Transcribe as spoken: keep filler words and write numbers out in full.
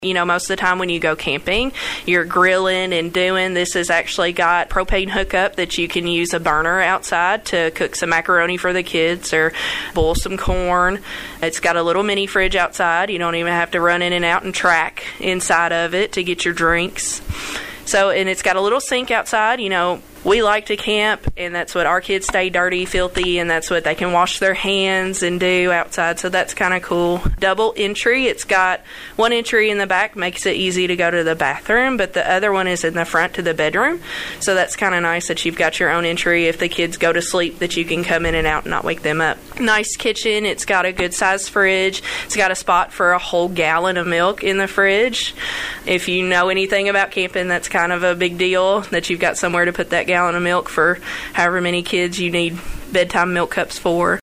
You know, most of the time when you go camping, you're grilling and doing, this has actually got propane hookup that you can use a burner outside to cook some macaroni for the kids or boil some corn. It's got a little mini fridge outside. You don't even have to run in and out and track inside of it to get your drinks. So, and it's got a little sink outside. You know, we like to camp, and that's what our kids stay dirty, filthy, and that's what they can wash their hands and do outside, so that's kind of cool. Double entry. It's got one entry in the back, makes it easy to go to the bathroom, but the other one is in the front to the bedroom, so that's kind of nice that you've got your own entry if the kids go to sleep, that you can come in and out and not wake them up. Nice kitchen. It's got a good sized fridge. It's got a spot for a whole gallon of milk in the fridge. If you know anything about camping, that's kind of a big deal, that you've got somewhere to put that gallon of milk for however many kids you need bedtime milk cups for.